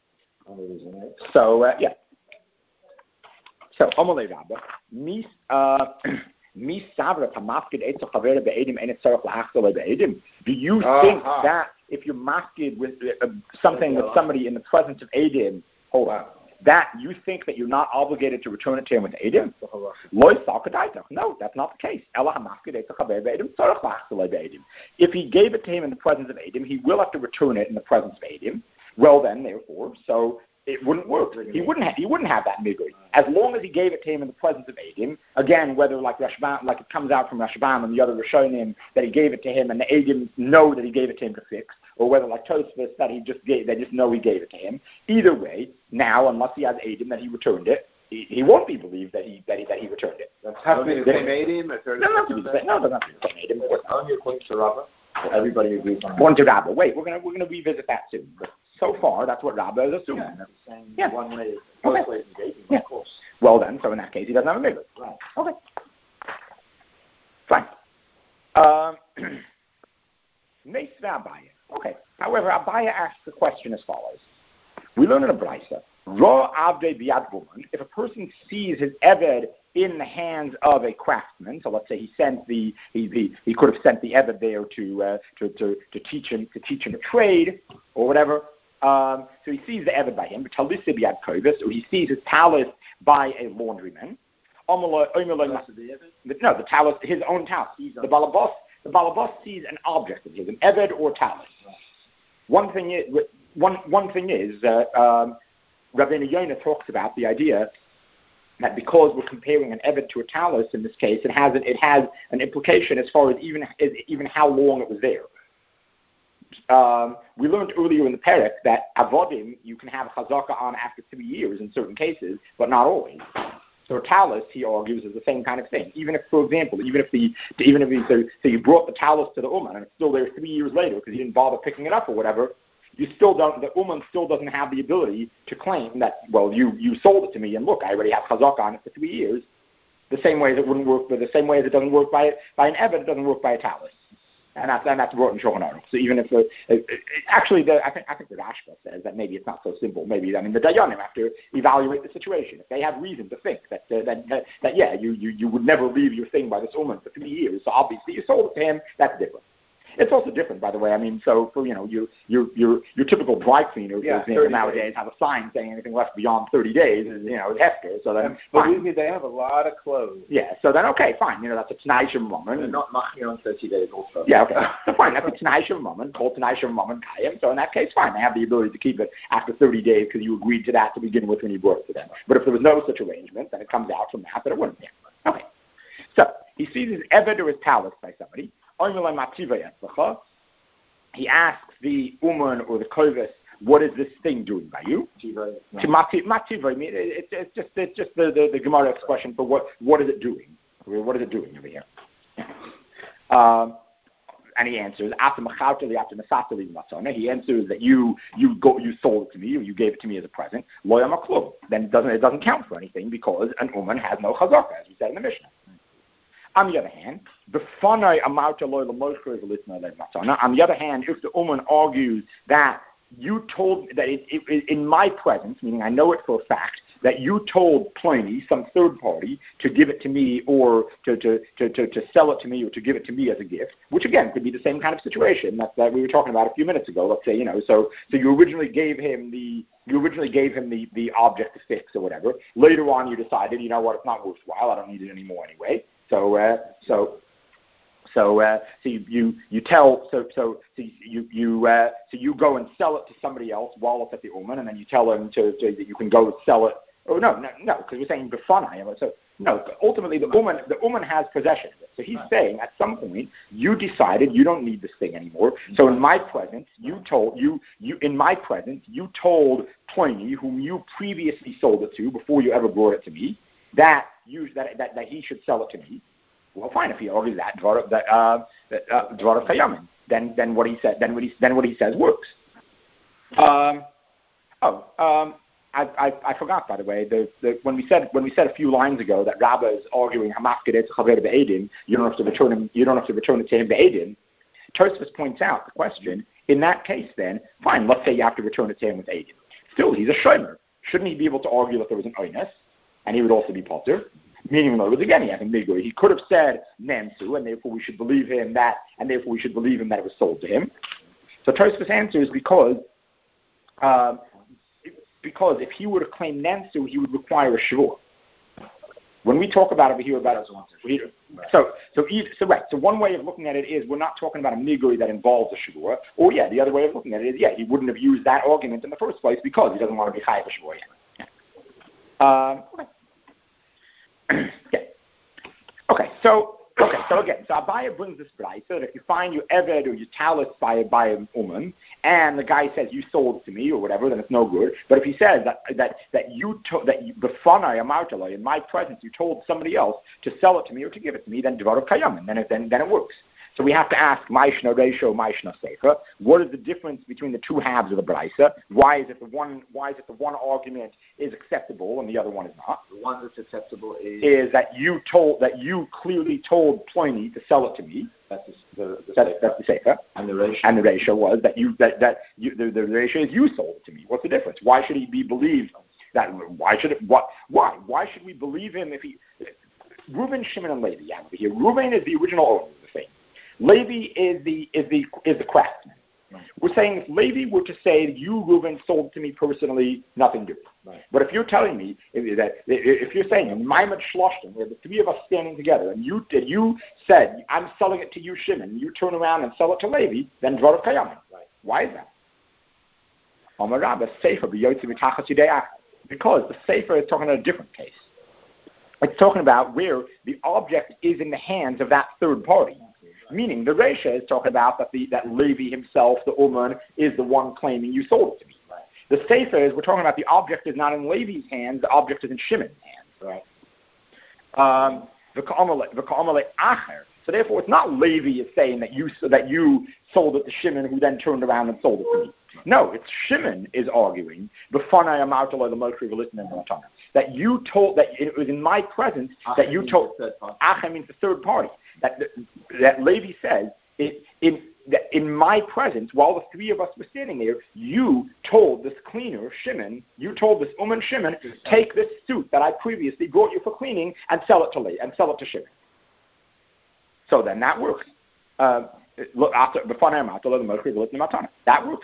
So yeah. So Amalei Rabba mi savra tamafkid etz chavera be'edim and etzarach la'achzalei be'edim. Do you think that if you're masked with something with somebody in the presence of Adim, that you think that you're not obligated to return it to him with Adim? No, that's not the case. If he gave it to him in the presence of Adim, he will have to return it in the presence of Adim. Well then, therefore, so it wouldn't work. He wouldn't have that migri. As long as he gave it to him in the presence of Adim, again, whether like Rashbam, like it comes out from Rashbam and the other Rishonim that he gave it to him and the Adim know that he gave it to him to fix, or whether like Tosfos that they just know he gave it to him. Either way, now unless he has Adim that he returned it, he won't be believed that he returned it. That's have to be the same Adim. No, it doesn't have to be the same Adim. Only according to Rabbah. Everybody agrees on that. According to Rabbah. Wait, we're gonna revisit that soon. But so far, that's what Rabbah is assuming. Yeah, one way, both ways engaging, of course. Well then, so in that case, he doesn't have a migri. Right. Okay. Fine. Abaya. Okay. However, Abaya asks the question as follows. We learn in a Brisa, Ra Avde Biad Woman, if a person sees his Eved in the hands of a craftsman, so let's say he could have sent the Eved there to teach him a trade or whatever. So he sees the Eved by him, but Talisa Biad Kovis, or he sees his talus by a laundryman. No, the talus, his own talus. The balabas sees an object of his, an Eved or talus. One thing is, Rabbeinu Yonah talks about the idea that because we're comparing an Eved to a talus in this case, it has an implication as far as even how long it was there. We learned earlier in the Perek that Avodim you can have chazaka on after 3 years in certain cases, but not always. So a talus, he argues, is the same kind of thing. Even if, for example, so you brought the talus to the Uman and it's still there 3 years later because you didn't bother picking it up or whatever, the Uman still doesn't have the ability to claim that, well, you sold it to me and look, I already have chazaka on it for 3 years. The same way as it wouldn't work, but the same way as it doesn't work by an Eved, it doesn't work by a talus. And that's brought in Shulchan Aruch. So even if I think the Rashba says that maybe it's not so simple. Maybe the Dayanim have to evaluate the situation. If they have reason to think that you would never leave your thing by this woman for 3 years, so obviously you sold it to him. That's different. It's also different, by the way. I mean, so for your typical dry cleaner, for example, nowadays have a sign saying anything left beyond 30 days is hefker. So then, believe me, they have a lot of clothes. Yeah. So then, okay, fine. That's a T'nai Shel Mammon. They're not machir on 30 days also. Yeah. Okay. Fine. That's a T'nai Shel Mammon, called T'nai Shel Mammon Kayim. So in that case, fine. They have the ability to keep it after 30 days because you agreed to that to begin with when you brought it to them. But if there was no such arrangement, then it comes out from that it wouldn't be. Okay. So he sees his Eved or his talus by somebody. He asks the Uman or the Kovis, what is this thing doing by you? It's just the Gemara expression for what is it doing? What is it doing over here? And he answers, he answers that you sold it to me or you gave it to me as a present. Then it doesn't count for anything because an Uman has no chazaka, as we said in the Mishnah. On the other hand, if the Uman argues that you told that in my presence, meaning I know it for a fact, that you told Pliny, some third party, to give it to me or to sell it to me or to give it to me as a gift, which again could be the same kind of situation that we were talking about a few minutes ago. Let's say, so you originally gave him the object to fix or whatever. Later on, you decided, you know what, it's not worthwhile. I don't need it anymore anyway. So you go and sell it to somebody else while it's at the Uman, and then you tell him that you can go sell it. Oh no, because we're saying befanai. So no, ultimately the Uman has possession of it. So he's saying at some point you decided you don't need this thing anymore. So in my presence, you told Pliny, whom you previously sold it to before you ever brought it to me, that he should sell it to me. Well, fine. If he argues that Dvarav Kayamin, then what he says works. I forgot, by the way, when we said a few lines ago that Rabbah is arguing Hamafkedet Chaver Be'edin, you don't have to return it to him Be'edin. Tosfos points out the question. In that case, then fine. Let's say you have to return it to him with Edin. Still, he's a shomer. Shouldn't he be able to argue that there was an oinus? And he would also be potter. Meaning, in other words, again, he has a migui. He could have said Nansu, and therefore we should believe him that it was sold to him. So Tosfos answers because if he were to claim Nansu, he would require a shvur. When we talk about over here about so one way of looking at it is we're not talking about a migui that involves a shvur. Or the other way of looking at it is he wouldn't have used that argument in the first place because he doesn't want to be chayav a shvur yet. So Abaye brings this brayta that if you find your Eved or your talus by an Uman, and the guy says you sold it to me or whatever, then it's no good. But if he says that you b'fanai amartalai, in my presence you told somebody else to sell it to me or to give it to me, then dvarav kayam, and then it works. So we have to ask, Maishna Reisha, Maishna Sefer, what is the difference between the two halves of the Braisa? Why is it the one argument is acceptable and the other one is not? The one that's acceptable is that you clearly told Pliny to sell it to me. That's the Sefer. And the Reisha. And the Reisha was the Reisha is you sold it to me. What's the difference? Why should he be believed? Why should we believe him if he? Reuben, Shimon, and Levi over here. Reuben is the original owner of the thing. Levi is the craftsman. Right. We're saying if Levi were to say that you, Reuben, sold it to me personally, nothing to do. Right. But if you're telling me if you're saying in Maimad Shloshtim, we have the three of us standing together, and you said I'm selling it to you, Shimon, you turn around and sell it to Levi, then Dvarav Kayamin. Right. Why is that? Amar Rabba Sefer b'yotzi mitachas yidei, because the Sefer is talking about a different case. It's talking about where the object is in the hands of that third party. Meaning the Reisha is talking about that Levi himself, the Uman, is the one claiming you sold it to me. Right. The Sefer is we're talking about the object is not in Levi's hands, the object is in Shimon's hands. Right. So therefore it's not Levi is saying that you sold it to Shimon, who then turned around and sold it to me. No, it's Shimon is arguing that you told, that it was in my presence that you told. Achem means the third party. That Levi says, in my presence, while the three of us were standing there, you told this cleaner, Shimon, you told this Uman Shimon, take this suit that I previously brought you for cleaning and sell it to Shimon. So then that works. That works.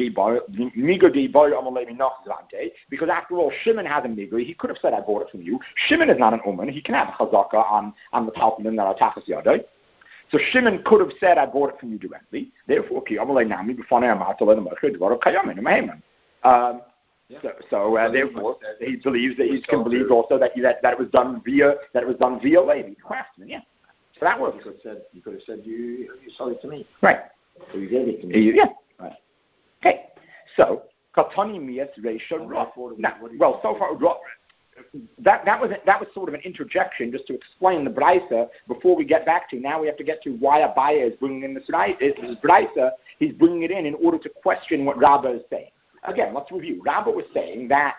Because after all, Shimon has a migri. He could have said, I bought it from you. Shimon is not an Uman. He can have a chazaka on the talpinim that are tachas yadai. So Shimon could have said, I bought it from you directly. Therefore, therefore, he believes that he can believe also that it was done via Levi, craftsman. Yeah. So that works. You could have said you sold it to me. Right. So you gave it to me. Yeah. Right. Okay. So Katani Mias Reisha Ra. Well, so far that was sort of an interjection just to explain the Braisa before we get back to. Now we have to get to why Abaya is bringing in this Braisa. He's bringing it in order to question what Rabbah is saying. Again, let's review. Rabbah was saying that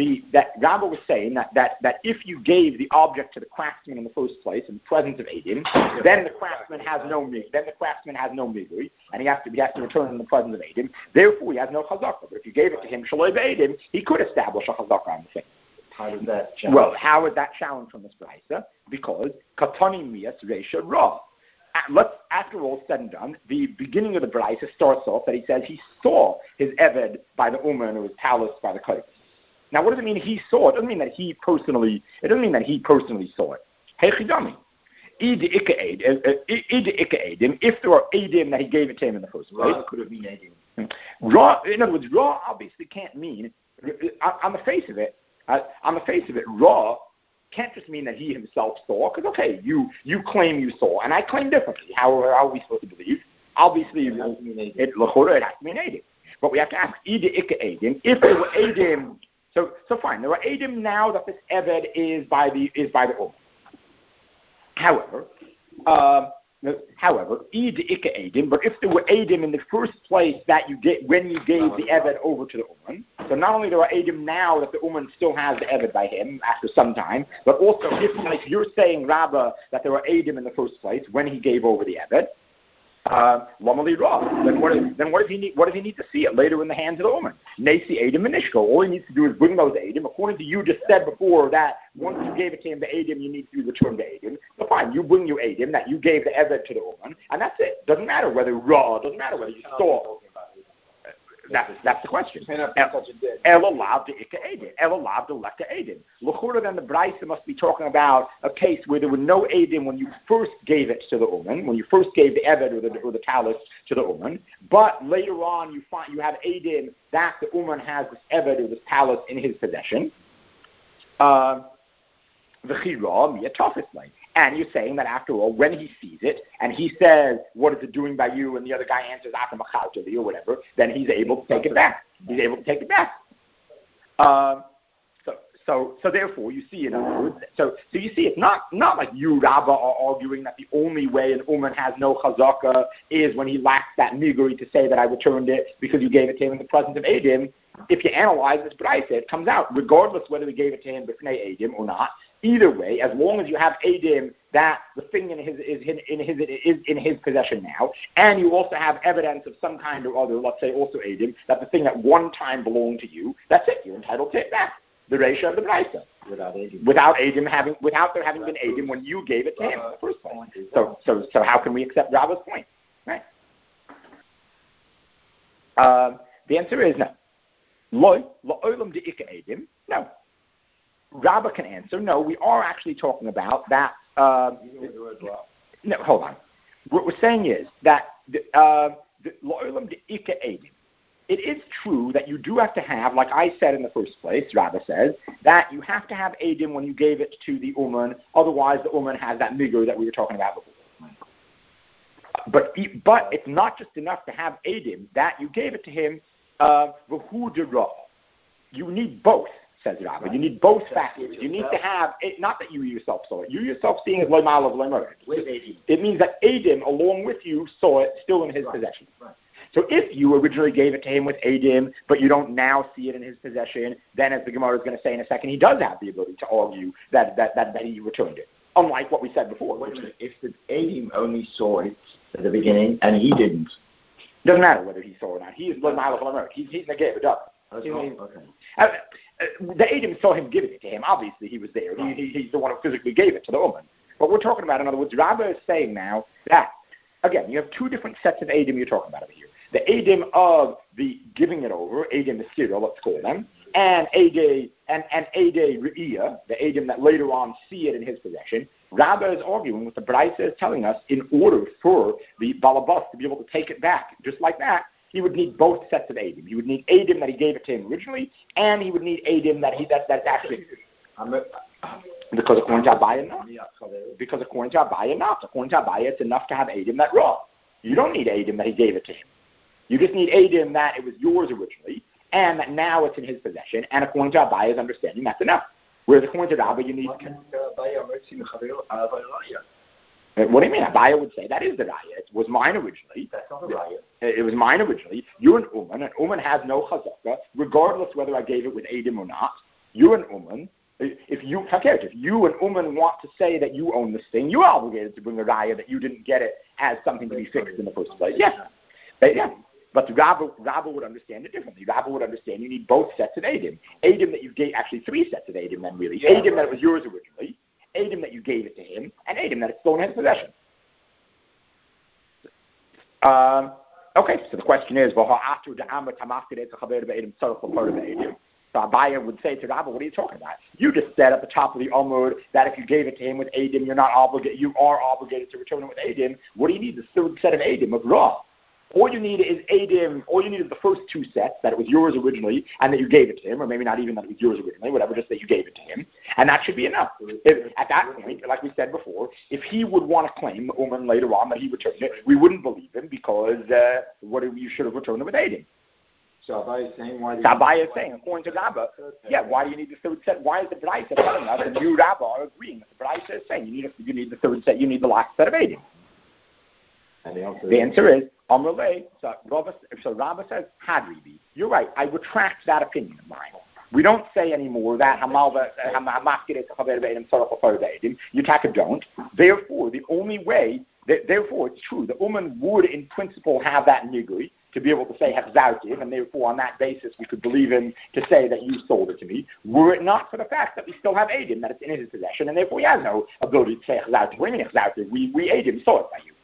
if you gave the object to the craftsman in the first place in the presence of Adim, then the craftsman has no migri, and he has to return in the presence of Adim. Therefore, he has no chazakah. But if you gave it to him shaloi be'edim, he could establish a chazakah on the thing. How does that challenge? Well, how is that challenged from this brayso? Because katani mias reisha ra. After all said and done, the beginning of the brayso starts off that he says he saw his eved by the uman or his talus by the kodesh. Now, what does it mean he saw it? It doesn't mean that he personally saw it. Hey, chidami. If there are Adim that he gave it to him in the first place. Ra could have been Adim. Ra, in other words, Ra obviously can't mean, on the face of it, Ra can't just mean that he himself saw, because, okay, you claim you saw, and I claim differently. How are we supposed to believe? Obviously, it has to mean Adim. But we have to ask, Adim, if there were Adim, so fine, there are Adim now that this Eved is by the Umm. However, Adim, but if there were Adim in the first place that you get when you gave the Eved over to the Uman, so not only there are Adim now that the Uman still has the Eved by him after some time, but also if, like you're saying, Rabbah, that there were Adim in the first place when he gave over the Eved, Lamali Ra. Then what does he need? What does he need to see it later in the hands of the woman? Nasi Adim Minishko. All he needs to do is bring those Adim. According to you just said before that once you gave it to him the Adim, you need to return the Adim. So fine, you bring your Adim that you gave the Eved to the woman, and that's it. Doesn't matter whether Ra. Doesn't matter whether you saw. That's the question. Ela lav de ika Adim. Ela lav de lekta Adim. L'chura, then the Braisa must be talking about a case where there were no Adim when you first gave it to the woman, when you first gave the Eved or the talus to the woman, but later on you have Adim that the woman has this Eved or this talus in his possession. And you're saying that after all, when he sees it, and he says, what is it doing by you, and the other guy answers, or whatever, then he's able to take it back. So therefore, you see, in other words, so you see, it's not like you, Rabbah, are arguing that the only way an Uman has no chazakah is when he lacks that migri to say that I returned it because you gave it to him in the presence of Adim. If you analyze this brayso, it comes out, regardless whether we gave it to him b'fnei Adim or not. Either way, as long as you have Adim that the thing is in his possession now, and you also have evidence of some kind or other, let's say also Adim, that the thing at one time belonged to you, that's it. You're entitled to it back. The ratio of the brayso. Without there having been Adim when you gave it to him in the first place. So how can we accept Rabbah's point? Right. The answer is no. La'olam de'ika Adim. No. Rabbah can answer. No, we are actually talking about that. No, hold on. What we're saying is that la'olam de'ika Adim. It is true that you do have to have, like I said in the first place, Rabbah says, that you have to have Adim when you gave it to the Uman, otherwise the Uman has that migor that we were talking about before. But it's not just enough to have Adim, that you gave it to him, v'hu dera. You need both, says Rabbah. You need both factors. You need to have, not that you yourself saw it. You yourself seeing it, it means that Adim, along with you, saw it still in his possession. Right. So if you originally gave it to him with Eidim, but you don't now see it in his possession, then as the Gemara is going to say in a second, he does have the ability to argue that he returned it. Unlike what we said before. Wait a minute. If the Eidim only saw it at the beginning and he didn't, it doesn't matter whether he saw it or not. He is Malach Lamer. He's Negeb, it does. Okay. The Eidim saw him giving it to him. Obviously, he was there. He's the one who physically gave it to the woman. But we're talking about, in other words, Rabbah is saying now that, again, you have two different sets of Eidim you're talking about over here. The Eidim of the giving it over, Eidim the Sira, let's call them, and Eidei Re'iyah, the Eidim that later on see it in his possession. Rabbah is arguing with the Braisa is telling us in order for the Balabas to be able to take it back, just like that, he would need both sets of Eidim. He would need Eidim that he gave it to him originally, and he would need Eidim that's actually... Because according to Abaya, not. Because according to Abaya, not. According to Abaya, it's enough to have Eidim that raw. You don't need Eidim that he gave it to him. You just need Eidim that it was yours originally, and that now it's in his possession, and according to Abaya's understanding, that's enough. Whereas according to Rabba, you need... What do you mean? Abaya would say that is the raya. It was mine originally. That's not the raya. It was mine originally. You're an Uman, and Uman has no chazaka, regardless whether I gave it with Eidim or not. You're an Uman. If you and Uman want to say that you own this thing, you're obligated to bring a raya that you didn't get it as something to be fixed in the first place. Yeah. But Rabba would understand it differently. Rabba would understand you need both sets of Eidim. Eidim that you gave, actually three sets of Eidim then really. Yeah, Eidim that it was yours originally, Eidim that you gave it to him, and Eidim that it's still in his possession. Okay, so the question is, so Abaya would say to Rabba, what are you talking about? You just said at the top of the Amud that if you gave it to him with Eidim, you are obligated to return it with Eidim. What do you need? The third set of Eidim of Ra. All you need is Eidim, all you need is the first two sets, that it was yours originally, and that you gave it to him, or maybe not even that it was yours originally, whatever, just that you gave it to him. And that should be enough. At that point, like we said before, if he would want to claim, the Uman later on, that he returned it, we wouldn't believe him, because you should have returned it with Eidim. So Abaya is saying, why do Abaya is saying, according to Rabba, why do you need the third set? Why is the Braisa telling us, and you, Rabba, are agreeing that the Braisa is saying you need the third set, you need the last set of Eidim? And the answer is, Amrulay, so Rabba says, Hadribi. You're right, I retract that opinion of mine. We don't say anymore that you taka don't. Therefore, the only way, therefore it's true, the Uman would in principle have that nigui, to be able to say Hechzautiv, and therefore on that basis we could believe him to say that you sold it to me, were it not for the fact that we still have Eidim, that it's in his possession, and therefore he has no ability to say Hechzautiv. What do you mean Hechzautiv? We Eidim saw it by you.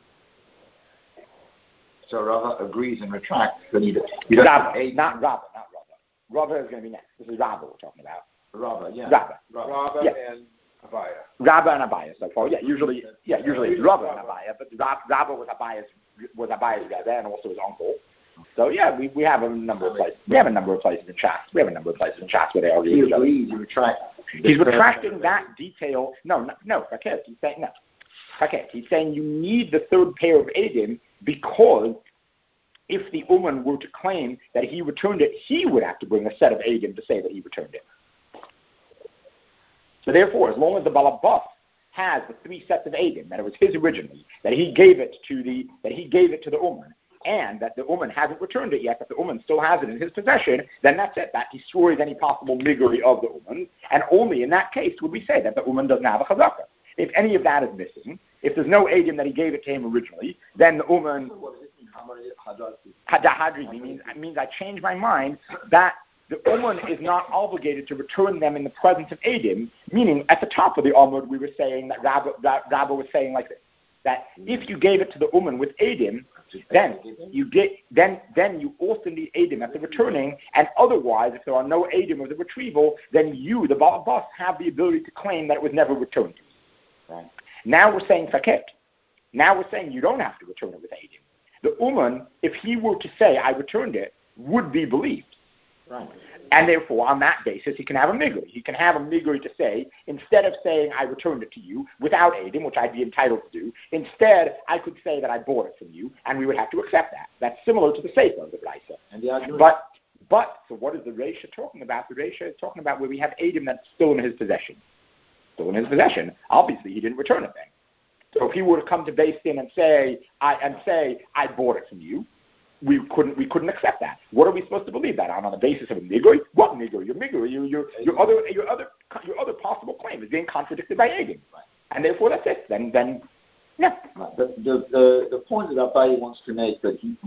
So Rava agrees and retracts. But Rabba, not Rabba. Rabba is going to be next. This is Rabba we're talking about. Rabba, yeah. Rabba yeah. and Abaya. Rabba and Abaya so far. Usually it's Rabba and Abaya, but Rabba was Abaya's Rebbe and also his uncle. So we have a number of places. We have a number of places in Shas. where they argue with each other. He retracts. He's retracting that detail. No. He's saying no. He's saying you need the third pair of Eidim because if the Uman were to claim that he returned it, he would have to bring a set of Eidim to say that he returned it. So therefore, as long as the Balabas has the three sets of Eidim, that it was his originally, that he gave it to the Uman, and that the Uman hasn't returned it yet, but the Uman still has it in his possession, then that's it. That destroys any possible miggery of the Uman, and only in that case would we say that the Uman doesn't have a chazaka. If any of that is missing, if there's no Eidim that he gave it to him originally, then the Uman... What does it mean? Hadahadri means I change my mind that the Uman is not obligated to return them in the presence of Eidim, meaning at the top of the Amud we were saying that Rabba was saying like this, that if you gave it to the Uman with Eidim, then you also need Eidim at the returning, and otherwise, if there are no Eidim of the retrieval, then you, the boss, have the ability to claim that it was never returned. Right? Now we're saying Faket. Now we're saying you don't have to return it with Eidim. The Uman, if he were to say, I returned it, would be believed. Right. And therefore, on that basis, he can have a migri. He can have a migri to say, instead of saying, I returned it to you without Eidim, which I'd be entitled to do, instead, I could say that I bought it from you, and we would have to accept that. That's similar to the Sefer of the Braisa. But, so what is the Reisha talking about? The Reisha is talking about where we have Eidim that's still in his possession. Still in his possession. Obviously, he didn't return it then. So if he were to come to Beis Din and say, I bought it from you, we couldn't accept that. What are we supposed to believe that on the basis of a nigui? What nigui? Your nigui, your other possible claim is being contradicted by Egin, and therefore that's it. Then yeah. The point that Abaye wants to make that he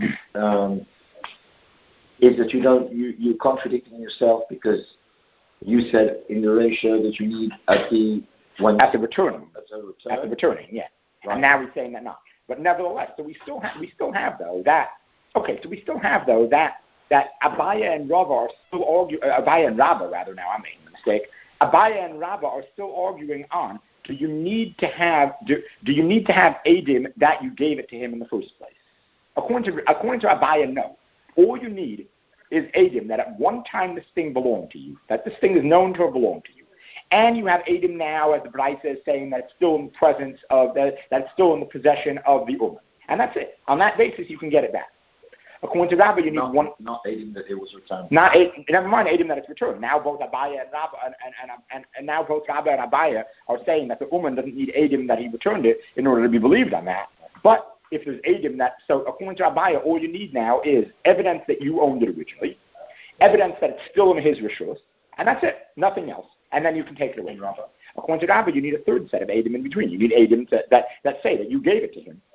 is that you're contradicting yourself because you said in the ratio that you need at the returning, yeah. Right. And now he's saying that not. But nevertheless, so we still have though that Abaye and Rava are still arguing. Abaye and Rabba rather. Now I'm making a mistake. Abaye and Rabba are still arguing on. Do you need to have Adim that you gave it to him in the first place? According to Abaye, no. All you need is Adim that at one time this thing belonged to you, that this thing is known to have belonged to you. And you have Adim now, as the Braisa is saying, that it's still in the presence of, that it's still in the possession of the Ummah. And that's it. On that basis, you can get it back. According to Rabbi, you need one. Not Adim that it was returned. Never mind Adim that it's returned. Now both Abaye and Rabba and now both Rabba and Abaye are saying that the Ummah doesn't need Adim that he returned it in order to be believed on that. But if there's Adim that, so according to Abaye, all you need now is evidence that you owned it originally, evidence that it's still in his rishus, and that's it. Nothing else. And then you can take it away. According to Rabbi, you need a third set of Adim in between. You need Adim that say that you gave it to him.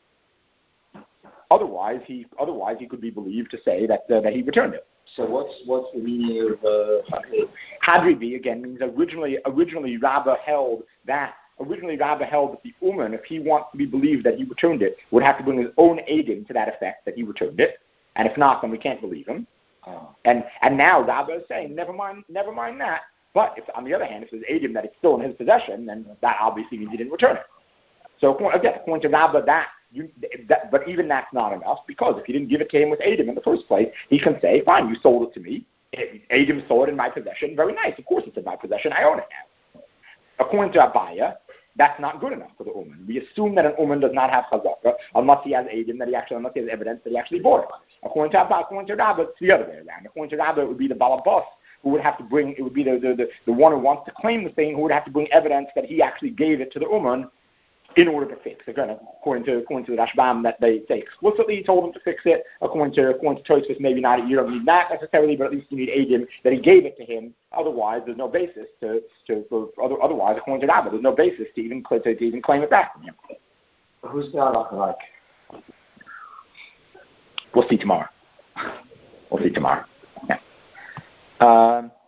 Otherwise, he could be believed to say that he returned it. So what's the meaning of Hadribi again means originally Rabbi held that the Uman, if he wants to be believed that he returned it, would have to bring his own Adim to that effect that he returned it, and if not, then we can't believe him. And now Rabbi is saying, never mind that. But if, on the other hand, if there's Adim that it's still in his possession, then that obviously means he didn't return it. So again, according to Rabbi, but even that's not enough, because if you didn't give it to him with Adim in the first place, he can say, fine, you sold it to me. Adim sold it in my possession. Very nice. Of course it's in my possession. I own it now. According to Abaye, that's not good enough for the Uman. We assume that an Uman does not have Chazaka unless he has Adim unless he has evidence that he actually bought it. According to Rabbi, it's the other way around. According to Rabbi, it would be the Balabas who would have to bring, it would be the one who wants to claim the thing who would have to bring evidence that he actually gave it to the Uman in order to fix. Again, according to the Rashbam, that they say explicitly he told him to fix it. According to Tosfos, maybe not. You don't need that necessarily, but at least you need Adim that he gave it to him. Otherwise, there's no basis otherwise, according to Rabbi, there's no basis to even claim it back from him. Who's the halacha like? We'll see tomorrow. Yeah.